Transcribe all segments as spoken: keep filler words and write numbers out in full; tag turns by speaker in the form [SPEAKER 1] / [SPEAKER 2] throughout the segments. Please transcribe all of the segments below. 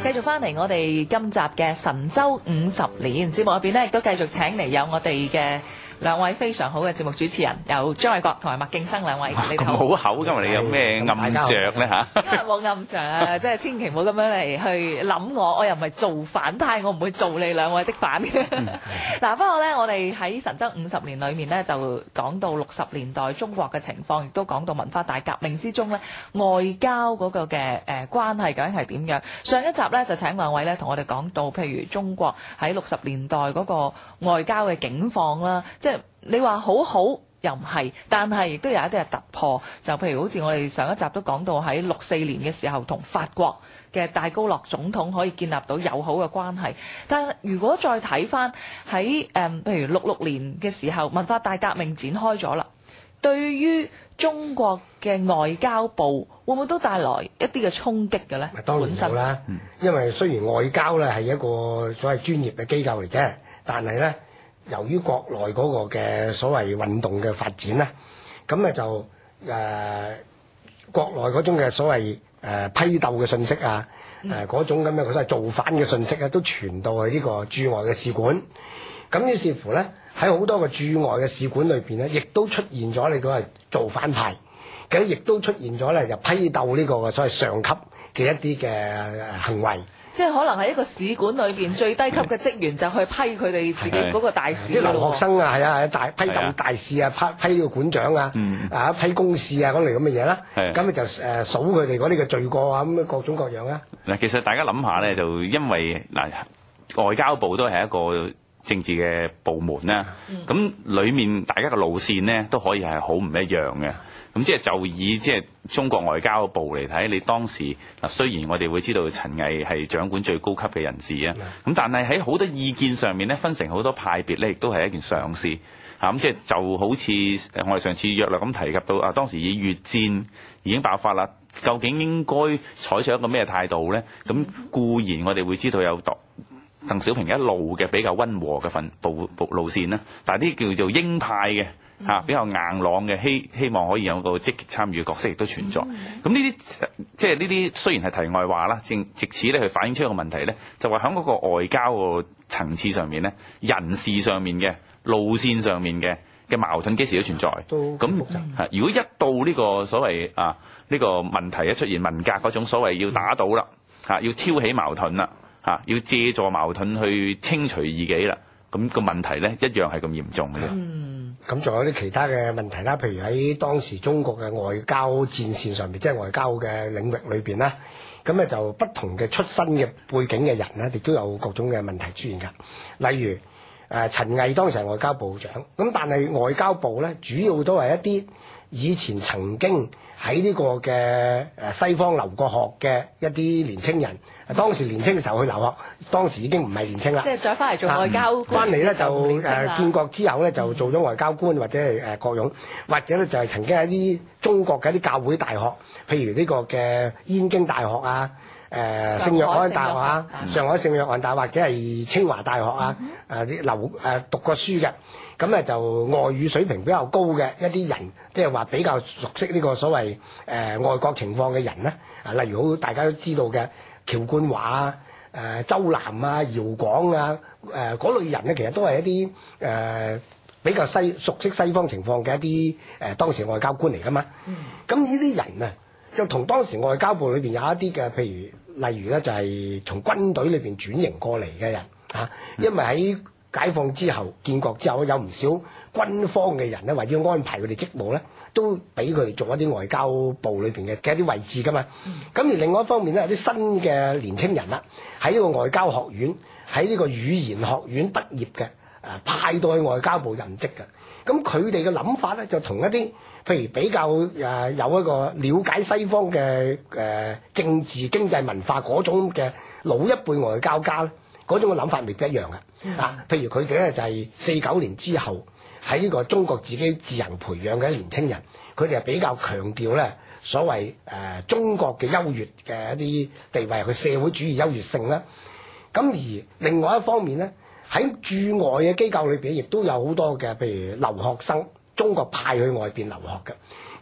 [SPEAKER 1] 繼續翻嚟我哋今集嘅神州五十年節目入邊咧，亦都繼續請嚟有我哋嘅兩位非常好嘅節目主持人，有張衛國同埋麥敬生兩位。你好，
[SPEAKER 2] 咁好口，今日你有咩暗着咧嚇？
[SPEAKER 1] 因為冇暗着啊，即係千祈唔好咁樣嚟去諗我，我又唔係造反派，我唔會做你兩位的反嘅。嗱，不過咧，我哋喺神州五十年裏面咧，就講到六十年代中國嘅情況，亦都講到文化大革命之中咧，外交嗰個嘅誒關係究竟係點樣？上一集咧就請兩位咧同我哋講到，譬如中國喺六十年代嗰個外交嘅境況啦。即係你話好好又唔係，但係亦都有一啲係突破。就譬如好似我哋上一集都講到喺六四年嘅時候，同法國嘅戴高樂總統可以建立到友好嘅關係。但係如果再睇翻喺誒譬如六六年嘅時候，文化大革命展開咗啦，對於中國嘅外交部會唔會都帶來一啲嘅衝擊嘅咧？
[SPEAKER 3] 當然有啦，因為雖然外交咧係一個所謂專業嘅機構嚟啫，但係咧，由於國內嗰個嘅所謂運動嘅發展咧，咁咧就誒、呃、國內嗰種嘅所謂誒、呃、批鬥嘅信息啊，誒、呃、嗰種咁嘅所謂造反嘅信息咧，都傳到去呢個駐外嘅使館。咁於是乎咧，喺好多個駐外嘅使館裏邊咧，亦都出現咗你嗰個造反派，咁亦都出現咗咧就批鬥呢個所謂上級嘅一啲嘅行為。
[SPEAKER 1] 即係可能喺一個使館裏邊最低級嘅職員就去批佢哋自己嗰個大使，
[SPEAKER 3] 啲留學生啊，係啊，大批鬥大使啊，批批呢個館長啊，啊批公事啊嗰類咁嘅嘢啦。咁咪就誒數佢哋嗰啲嘅罪過啊，咁各種各樣啊。
[SPEAKER 2] 嗱，其實大家諗下咧，就因為嗱外交部都係一個政治嘅部門啦，咁、嗯、裡面大家嘅路線咧都可以係好唔一樣嘅。咁即係就以即係中國外交部嚟睇，你當時嗱雖然我哋會知道陳毅係掌管最高級嘅人士啊，咁、嗯、但係喺好多意見上面咧，分成好多派別咧，亦都係一件常事嚇。咁即係就好似我哋上次約略咁提及到啊，當時以越戰已經爆發啦，究竟應該採取一個咩態度咧？咁固然我哋會知道有度鄧小平一路嘅比較溫和嘅份步步路線啦，但係啲叫做鷹派嘅。嚇比較硬朗嘅，希希望可以有個積極參與嘅角色亦都存在。咁呢啲即係呢啲雖然係題外話啦，正藉此咧去反映出一個問題咧，就話喺嗰個外交個層次上面咧，人事上面嘅路線上面嘅嘅矛盾幾時都存在。咁嚇，如果一到呢個所謂啊呢、呢個問題一出現，文革嗰種所謂要打倒啦嚇，要挑起矛盾啦嚇，要借助矛盾去清除異己啦，咁、個問題咧一樣係咁嚴重嘅啫。
[SPEAKER 1] 嗯
[SPEAKER 3] 咁仲有啲其他嘅問題啦，譬如喺當時中國嘅外交戰線上面，即係外交嘅領域裏邊啦，咁咧就不同嘅出身嘅背景嘅人咧，亦都有各種嘅問題出現㗎。例如誒、呃、陳毅當時係外交部長，咁但係外交部咧主要都係一啲以前曾經喺呢個嘅誒西方留過學嘅一啲年青人。當時年青嘅時候去留學，當時已經唔係年青啦。
[SPEAKER 1] 即係再翻嚟做外交官，
[SPEAKER 3] 翻嚟咧就誒、呃、建國之後咧就做咗外交官或者係誒各種，或者咧就係、是、曾經喺啲中國嘅一啲教會大學，譬如呢個嘅燕京大學啊、誒、呃、聖約翰大學啊、上海聖約翰大學或者係清華大學啊，誒啲留誒讀過書嘅，咁咧就外語水平比較高嘅一啲人，即係話比較熟悉呢個所謂誒、呃、外國情況嘅人咧，啊例如好大家都知道嘅。喬冠華啊、誒、呃、周南啊、姚廣啊、誒、呃、嗰類人咧，其實都係一啲誒、呃、比較西熟悉西方情況嘅一啲誒、呃、當時外交官嚟噶嘛。咁呢啲人啊，就同當時外交部裏邊有一啲嘅，譬如例如咧就係、是、從軍隊裏邊轉型過嚟嘅人嚇、啊，因為喺解放之後、建國之後，有唔少軍方嘅人咧，為咗安排佢哋職務咧，都俾佢哋做一啲外交部裏邊嘅嘅一啲位置噶嘛。咁、嗯、而另外一方面咧，有啲新嘅年青人啦，喺呢個外交學院、喺呢個語言學院畢業嘅，誒、呃、派到去外交部任職嘅。咁佢哋嘅諗法咧，就同一啲譬如比較誒、呃、有一個了解西方嘅誒、呃、政治經濟文化嗰種嘅老一輩外交家咧，嗰種嘅諗法未必一樣嘅。嗯、啊，譬如佢哋咧就係四九年之後喺呢個中國自己自行培養嘅年青人，佢哋係比較強調咧所謂誒、呃、中國嘅優越嘅一啲地位，佢社會主義優越性啦。咁而另外一方面咧，喺駐外嘅機構裏邊，亦都有好多嘅譬如留學生，中國派去外邊留學嘅。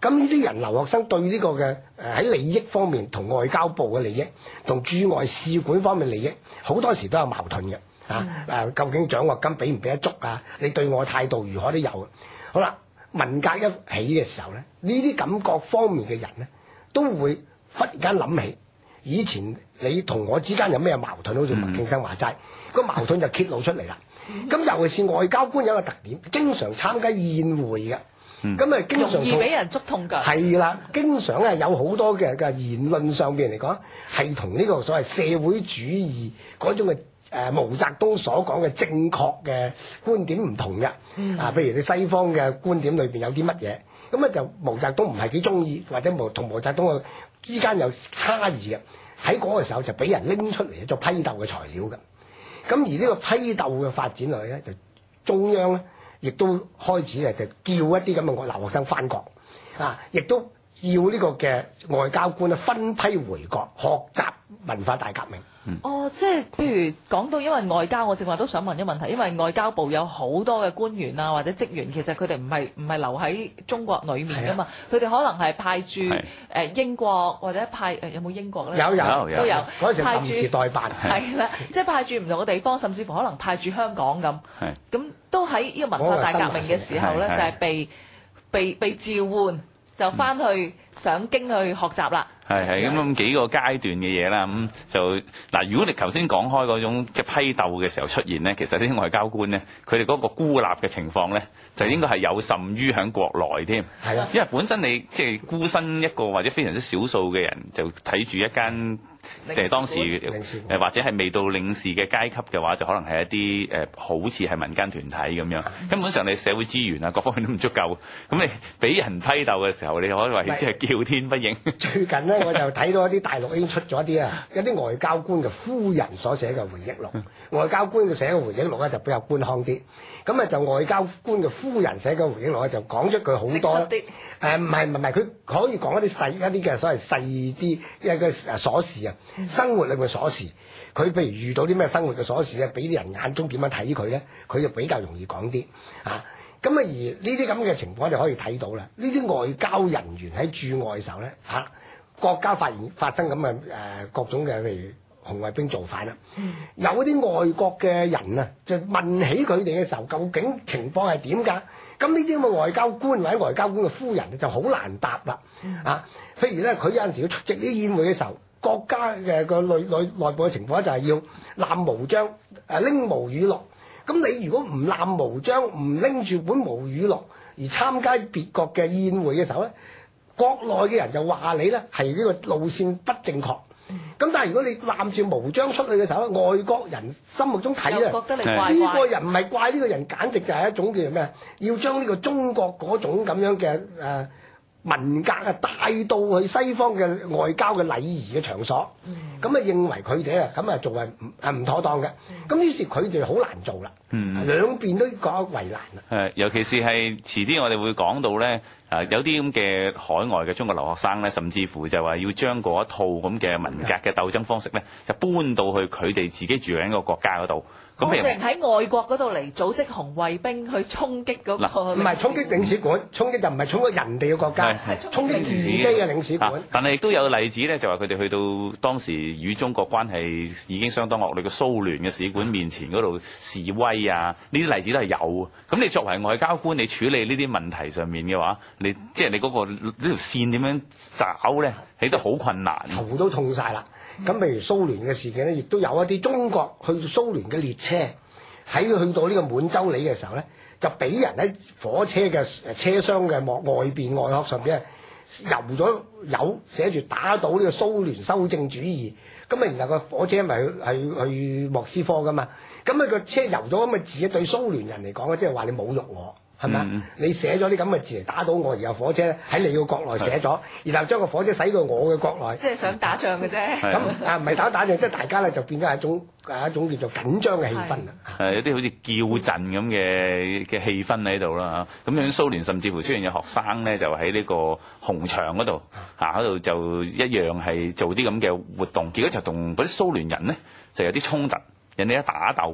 [SPEAKER 3] 咁呢啲人留學生對呢個嘅誒喺利益方面同外交部嘅利益，同駐外使館方面利益，好多時都有矛盾嘅。啊誒，究竟獎學金俾唔俾得足啊？你對我態度如何都有。好啦，文革一起嘅時候咧，呢啲感覺方面嘅人咧，都會忽然間諗起以前你同我之間有咩矛盾，好似麥敬生話齋，個矛盾就揭露出嚟啦。咁尤其是外交官有一個特點，經常參加宴會嘅。咁啊，經常
[SPEAKER 1] 容易俾人捉痛腳。
[SPEAKER 3] 係啦，經常咧有好多嘅嘅言論上邊嚟講，係同呢個所謂社會主義嗰種嘅誒、呃、毛澤東所講嘅正確嘅觀點唔同嘅。嗯、啊，譬如你西方嘅觀點裏邊有啲乜嘢，咁啊就毛澤東唔係幾中意，或者毛同毛澤東嘅之間有差異嘅，喺嗰個時候就俾人拎出嚟做批鬥嘅材料嘅。咁而呢個批鬥嘅發展落去咧，就中央咧。亦都開始誒就叫一啲咁嘅留學生返國，啊，亦都要呢個嘅外交官咧分批回國學習文化大革命。
[SPEAKER 1] 嗯、哦，即係譬如講到因為外交，我正話都想問一問題，因為外交部有好多嘅官員啊或者職員，其實佢哋唔係唔係留喺中國裡面㗎嘛，佢哋、啊、可能係派駐誒、呃、英國或者派誒、呃、有冇英國咧？有有
[SPEAKER 3] 有
[SPEAKER 1] 都有
[SPEAKER 3] 嗰陣時臨時代辦
[SPEAKER 1] 係啦，即係派駐唔同嘅地方，甚至乎可能派駐香港咁，咁都喺呢個文化大革命嘅時候咧，就係被被被召喚就翻去上京去學習啦。
[SPEAKER 2] 係係咁咁幾個階段嘅嘢啦，咁、嗯、就嗱，如果你頭先講開嗰種嘅批鬥嘅時候出現咧，其實啲外交官咧，佢哋嗰個孤立嘅情況咧，就應該係有甚於喺國內添。係啊，因為本身你即係孤身一個或者非常之少數嘅人，就睇住一間誒當時誒或者係未到領事嘅階級嘅話，就可能係一啲誒、呃、好似係民間團體咁樣，根本上你社會資源啊各方面都唔足夠，咁你俾人批鬥嘅時候，你可以話即係叫天不應。最近咧我就睇到一啲大陸已經出咗一啲啊，一啲外交官嘅夫人所寫嘅回憶錄。外交官嘅寫嘅回憶錄咧就比較官腔啲，咁啊就外交官嘅夫人寫嘅回憶錄咧就講出佢好多誒唔係唔係佢可以講一啲細一啲嘅所謂細啲一個誒瑣事啊，生活裏面嘅瑣事。佢譬如遇到啲咩生活嘅瑣事咧，俾啲人眼中點樣睇佢咧，佢就比較容易講啲啊。咁啊而呢啲咁嘅情況就可以睇到啦。呢啲外交人員喺駐外嘅時候咧嚇。啊國家發現發生咁嘅誒各種嘅譬如紅衛兵造反啦，嗯、有啲外國嘅人啊，就問起佢哋嘅時候，究竟情況係點㗎？咁呢啲咁嘅外交官或者外交官嘅夫人就好難答啦。嗯、啊，譬如咧，佢有陣時要出席啲宴會嘅時候，國家嘅個內內內部嘅情況就係要攬毛章誒拎毛語錄。咁你如果唔攬毛章，唔拎住本毛語錄而參加別國嘅宴會嘅時候咧，國內嘅人就話你咧係呢個路線不正確，咁、嗯、但係如果你攬住毛章出去嘅時候，外國人心目中睇咧，
[SPEAKER 1] 覺得你怪怪呢
[SPEAKER 3] 個人唔係怪呢個人，簡直就係一種叫做咩？要將呢個中國嗰種咁樣嘅誒、呃、文革啊帶到去西方嘅外交嘅禮儀嘅場所，咁啊、嗯、認為佢哋啊咁啊做係唔係唔妥當嘅，咁、嗯、於是佢哋好難做啦，嗯、兩邊都覺為難啦。
[SPEAKER 2] 誒，尤其是係遲啲我哋會講到咧。啊！有啲咁嘅海外嘅中國留學生咧，甚至乎就話要將嗰一套咁嘅文革嘅鬥爭方式咧，就搬到去佢哋自己住緊個國家嗰度。咁
[SPEAKER 1] 我淨喺外國嗰度嚟組織紅衛兵去衝擊嗰個，
[SPEAKER 3] 唔係衝擊領事館，衝擊就唔係衝擊人哋嘅國家，係衝擊自己嘅領事館。
[SPEAKER 2] 但係亦都有例子咧，就話佢哋去到當時與中國關係已經相當惡劣嘅蘇聯嘅使館面前嗰度示威啊，呢啲例子都係有。咁你作為外交官，你處理呢啲問題上面嘅話，你即係你嗰個呢條線點樣找咧，起得好困難，
[SPEAKER 3] 頭都痛晒啦。咁譬如蘇聯嘅事件咧，亦都有一啲中國去蘇聯嘅列車喺去到呢個滿洲里嘅時候咧，就俾人喺火車嘅車廂嘅幕外邊外殼上邊油咗油，寫住打倒呢個蘇聯修正主義。咁啊，然後個火車咪去去去莫斯科噶嘛，咁啊個車油咗咁嘅字，對蘇聯人嚟講咧，即係話你侮辱我。係嘛？嗯、你寫咗啲咁嘅字嚟打倒我，然後火車喺你個國內寫咗，是然後將個火車駛到我嘅國內，
[SPEAKER 1] 即係想打仗嘅啫。
[SPEAKER 3] 咁啊，唔係打打仗，即係大家咧就變咗係一種係一種叫做緊張嘅氣氛啦。
[SPEAKER 2] 係有啲好似叫陣咁嘅嘅氣氛喺度啦嚇。咁樣蘇聯甚至乎出現有學生咧，就喺呢個紅場嗰度嚇嗰度就一樣係做啲咁嘅活動，結果就同嗰啲蘇聯人咧就有啲衝突，人哋一打鬥。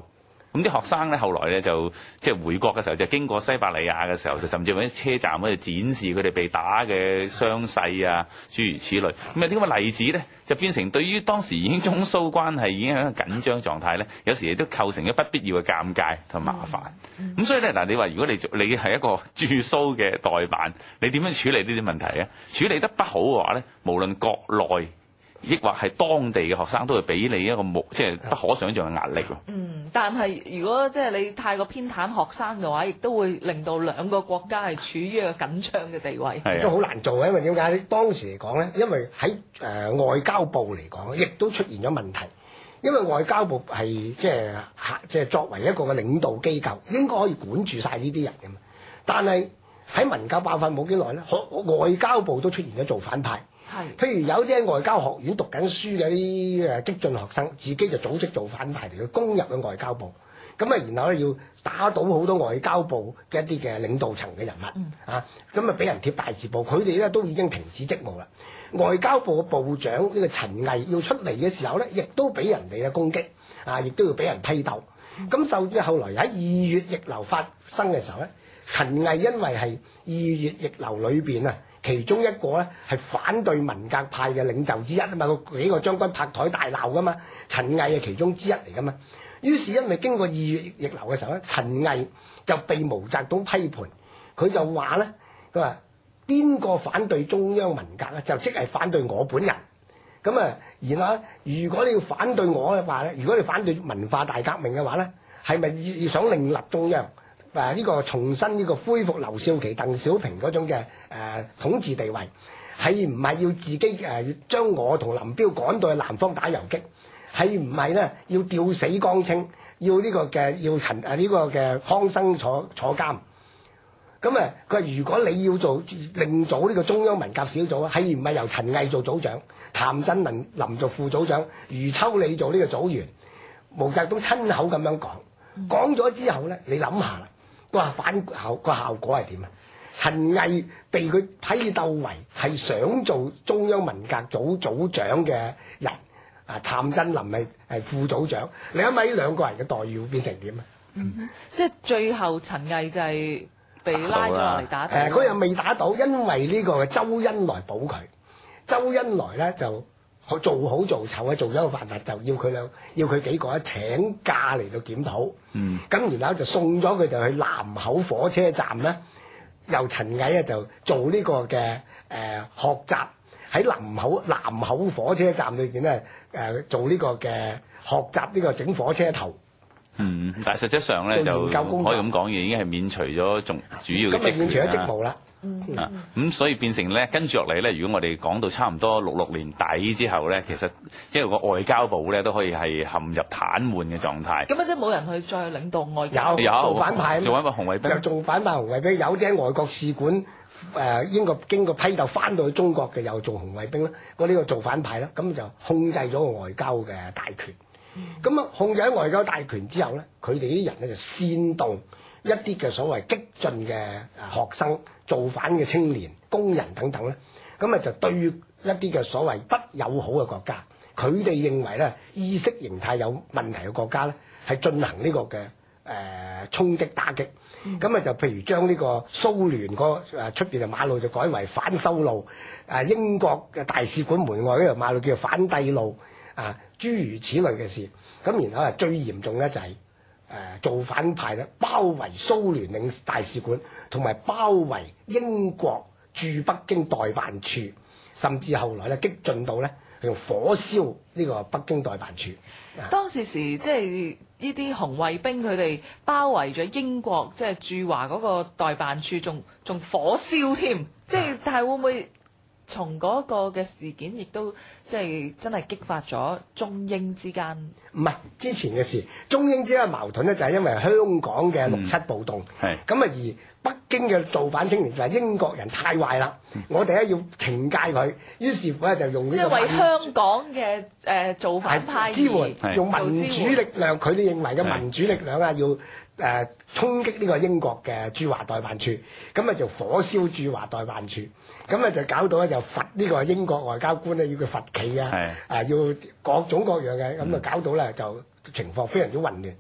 [SPEAKER 2] 咁啲學生咧後來咧就即係回國嘅時候，就經過西伯利亞嘅時候，就甚至喺車站嗰度展示佢哋被打嘅傷勢啊，諸如此類。咁有啲咁嘅例子咧，就變成對於當時已經中蘇關係已經係一個緊張狀態咧，有時亦都構成咗不必要嘅尷尬同麻煩。咁、嗯嗯、所以咧嗱，你話如果你你係一個駐蘇嘅代辦，你點樣處理呢啲問題咧？處理得不好嘅話咧，無論國內抑或係當地嘅學生都會俾你一個冇即係不可想像嘅壓力咯。
[SPEAKER 1] 嗯，但係如果即係你太過偏袒學生嘅話，亦都會令到兩個國家係處於一個緊張嘅地位，
[SPEAKER 3] 都好難做嘅。因為點解？當時嚟講咧，因為喺誒、呃、外交部嚟講，亦都出現咗問題。因為外交部係即係即係作為一個嘅領導機構，應該可以管住晒呢啲人嘅嘛。但係喺文革爆發冇幾耐咧，外交部都出現咗造反派。係，譬如有啲喺外交學院讀緊書嘅啲誒激進學生，自己就組織造反派嚟去攻入去外交部，咁啊，然後咧要打倒好多外交部嘅一啲嘅領導層嘅人物，嗯、啊，咁啊俾人貼大字報，佢哋咧都已經停止職務啦。外交部嘅部長呢個陳毅要出嚟嘅時候咧，亦都俾人哋嘅攻擊，啊，亦都要俾人批鬥。咁甚至後來喺二月逆流發生嘅時候咧，陳毅因為係二月逆流裏邊啊。其中一個咧係反對文革派嘅領袖之一啊嘛，個幾個將軍拍台大鬧噶嘛，陳毅係其中之一嚟噶嘛。於是因為經過二月逆流嘅時候咧，陳毅就被毛澤東批判，佢就話咧，佢話邊個反對中央文革咧，就即係反對我本人。咁啊，然後如果你要反對我嘅話咧，如果你反對文化大革命嘅話咧，係咪要想另立中央？誒、啊、呢、這個重新呢個恢復劉少奇、鄧小平嗰種嘅誒、呃、統治地位，係唔係要自己誒、呃、將我同林彪趕到去南方打遊擊？係唔係咧要吊死江青？要呢個嘅要陳誒呢個嘅康生坐坐監？咁啊，佢話如果你要做另組呢個中央文革小組，係唔係由陳毅做組長，譚震林林做副組長，余秋理做呢個組員？毛澤東親口咁樣講，講咗之後咧，你諗下啦。哇！反效個效果係點啊？陳毅被佢批鬥為係想做中央文革組組長嘅人，啊，譚震林係係副組長。你諗下呢兩個人嘅待遇會變成點啊？
[SPEAKER 1] 嗯，即係最後陳毅就係被拉咗落嚟打倒。誒，
[SPEAKER 3] 佢又未打倒，因為呢個周恩來保佢。周恩來咧就做好做醜啊，做咗個辦法，就要佢兩要佢幾個咧請假嚟到檢討。嗯，咁然後就送咗佢哋去南口火車站咧，由陳毅咧就做呢個嘅誒、呃、學習喺南口南口火車站裏邊咧誒做呢個嘅學習呢個整火車頭。
[SPEAKER 2] 嗯，但係實際上咧就可以咁講，已經係免除咗仲主要嘅職權啦。今日免除咗職務啦。嗯嗯、啊，咁所以變成咧，跟住落嚟咧，如果我哋講到差唔多六六年底之後咧，其實即係個外交部咧都可以係陷入癱瘓嘅狀態。
[SPEAKER 1] 咁啊，即係冇人去再領導外交。
[SPEAKER 3] 有有做反派，
[SPEAKER 2] 做一個紅衛兵，
[SPEAKER 3] 又做反派紅衛兵。有啲喺外國使館誒、呃、英國經過批鬥翻到去中國嘅，又做紅衛兵啦。嗰、這、呢個做反派啦，咁就控制咗個外交嘅大權。咁啊、嗯，控制咗外交大權之後咧，佢哋啲人咧就煽動一啲嘅所謂激進嘅學生、造反嘅青年、工人等等咧，咁啊就對一啲嘅所謂不友好嘅國家，佢哋認為咧意識形態有問題嘅國家咧，係進行呢個嘅誒衝擊打擊。咁啊就譬如將呢個蘇聯個誒出邊嘅馬路就改為反修路，誒英國嘅大使館門外嗰條馬路叫做反帝路，啊諸如此類嘅事。咁然後啊最嚴重咧就係、是。誒、呃、造反派咧，包圍蘇聯領大使館，同埋包圍英國駐北京代辦處，甚至後來咧激進到咧用火燒呢個北京代辦處。
[SPEAKER 1] 當時時即係呢啲紅衛兵佢哋包圍咗英國即係駐華嗰個代辦處，仲仲火燒添。即係但係會唔會從嗰個嘅事件，亦都即係真係激發咗中英之間？
[SPEAKER 3] 唔係之前嘅事，中英之間嘅矛盾咧就係因為香港嘅六七暴動，係咁啊，而北京嘅造反青年就係英國人太壞啦，嗯、我哋咧要懲戒佢，於是乎咧就用呢個
[SPEAKER 1] 即係為香港嘅誒、呃、造反派
[SPEAKER 3] 支援，用民主力量，佢哋認為嘅民主力量啊，要誒、呃、衝擊呢個英國嘅駐華代辦處，咁啊就火燒駐華代辦處。咁啊就搞到咧就罰呢個英國外交官咧要佢罰企啊，啊要各種各樣嘅，咁啊搞到咧就情況非常之混亂。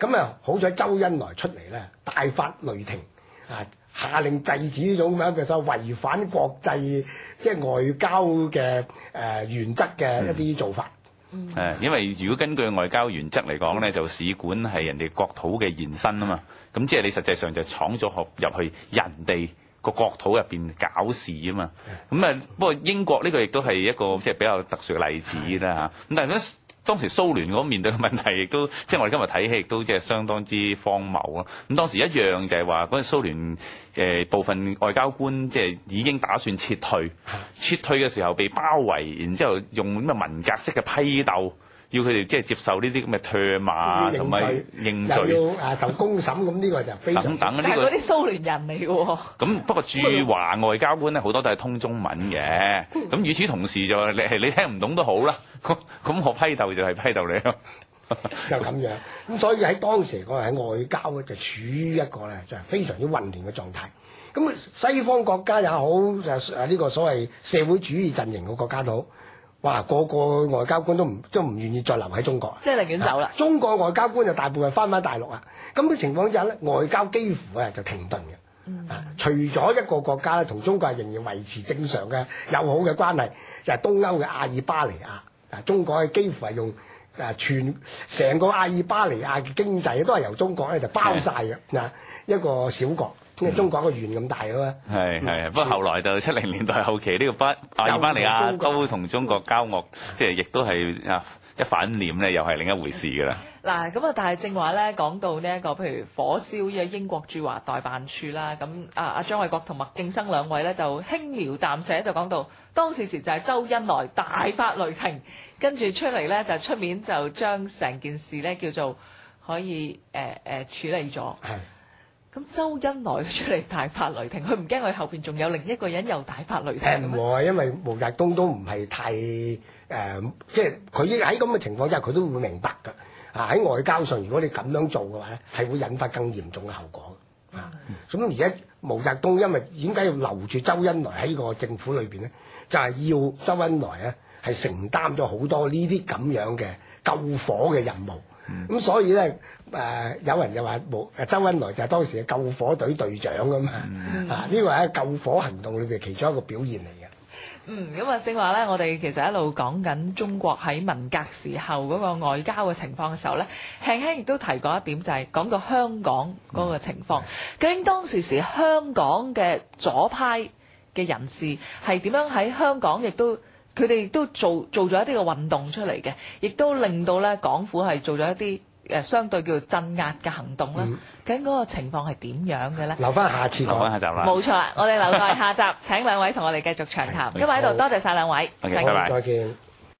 [SPEAKER 3] 咁啊，好彩周恩來出嚟咧，大發雷霆啊，下令制止呢種咁樣嘅所謂違反國際即係外交嘅誒、呃、原則嘅一啲做法。
[SPEAKER 2] 誒、嗯，因為如果根據外交原則嚟講咧，就使館係人哋國土嘅延伸啊嘛，咁即係你實際上就闖咗入去人哋個國土入邊搞事啊嘛。咁啊，不過英國呢個亦都係一個即係比較特殊嘅例子啦嚇。咁但係咧，當時蘇聯嗰面對嘅問題亦都即係我哋今日睇起亦都即係相當之荒謬啊。咁當時一樣就係話嗰陣蘇聯誒部分外交官即係已經打算撤退，撤退嘅時候被包圍，然之後用咁嘅文革式嘅批鬥，要佢哋即係接受呢啲咁嘅唾罵同埋認罪，
[SPEAKER 3] 又要啊受公審，咁呢個就非常
[SPEAKER 2] 等等呢、
[SPEAKER 1] 但係
[SPEAKER 2] 個
[SPEAKER 1] 嗰啲蘇聯人嚟嘅喎。
[SPEAKER 2] 咁不過駐華外交官咧好多都係通中文嘅，咁與此同時就你係你聽唔懂都好啦，咁咁我批鬥就係批鬥你咯。
[SPEAKER 3] 就咁樣，咁所以喺當時嚟講喺外交咧就處於一個咧就係非常之混亂嘅狀態。咁西方國家也好，就誒呢個所謂社會主義陣營嘅國家都好，哇個個外交官都唔都唔願意再留喺中國，
[SPEAKER 1] 即係寧願走啦。
[SPEAKER 3] 中國外交官就大部分翻返大陸啊。咁嘅情況之下咧，外交幾乎啊就停頓嘅。嗯、啊，除咗一個國家咧同中國仍然維持正常嘅友好嘅關係，就係、是、東歐嘅阿爾巴尼亞。啊，中國係幾乎係用。誒全成個阿爾巴尼亞嘅經濟都係由中國咧就包晒嘅嗱，一個小國，因為中國一個縣咁大嘅嘛。係係、嗯，不過後來就七零年代後期呢、這個巴阿爾巴尼亞都同中國交惡，即係亦都係啊一反臉咧，又係另一回事㗎啦。嗱
[SPEAKER 1] 咁啊，但係正話咧講到呢、這、一個譬如火燒呢個英國駐華代辦處啦，咁啊阿張衛國同麥敬生兩位咧就輕描淡寫就講到當時時就係周恩來大發雷霆。跟住出嚟咧，就出面就將成件事咧叫做可以誒誒、呃呃、處理咗。係。咁周恩來出嚟大發雷霆，佢唔驚佢後邊仲有另一個人又大發雷霆？誒唔會，因為毛澤東都唔係太誒、呃，即係佢喺咁嘅情況之下，佢都會明白㗎。啊喺外交上，如果你咁樣做嘅話咧，係會引發更嚴重嘅後果。啊，咁而家毛澤東因為點解要留住周恩來喺個政府裏邊咧？就係、是、要周恩來咧。係承擔咗好多呢啲咁樣嘅救火嘅任務，咁、嗯、所以咧誒、呃、有人就話冇周恩來就係當時嘅救火隊隊長㗎嘛，嗯、啊呢個係救火行動裏邊其中一個表現嚟嘅。嗯，咁啊正話咧，我哋其實一路講緊中國喺文革時候嗰個外交嘅情況嘅時候咧，輕輕亦都提過一點，就係講到香港嗰個情況。嗯、究竟當時時香港嘅左派嘅人士係點樣喺香港亦都？佢哋亦都做做咗一啲嘅運動出嚟嘅，亦都令到咧港府係做咗一啲誒、呃、相對叫做鎮壓嘅行動啦。究竟嗰個情況係點樣嘅咧？留翻下次講，留翻下集啦。冇錯啦，我哋留待下集請兩位同我哋繼續長談。今日喺度多謝晒兩位，
[SPEAKER 2] okay, 拜拜，
[SPEAKER 3] 再見。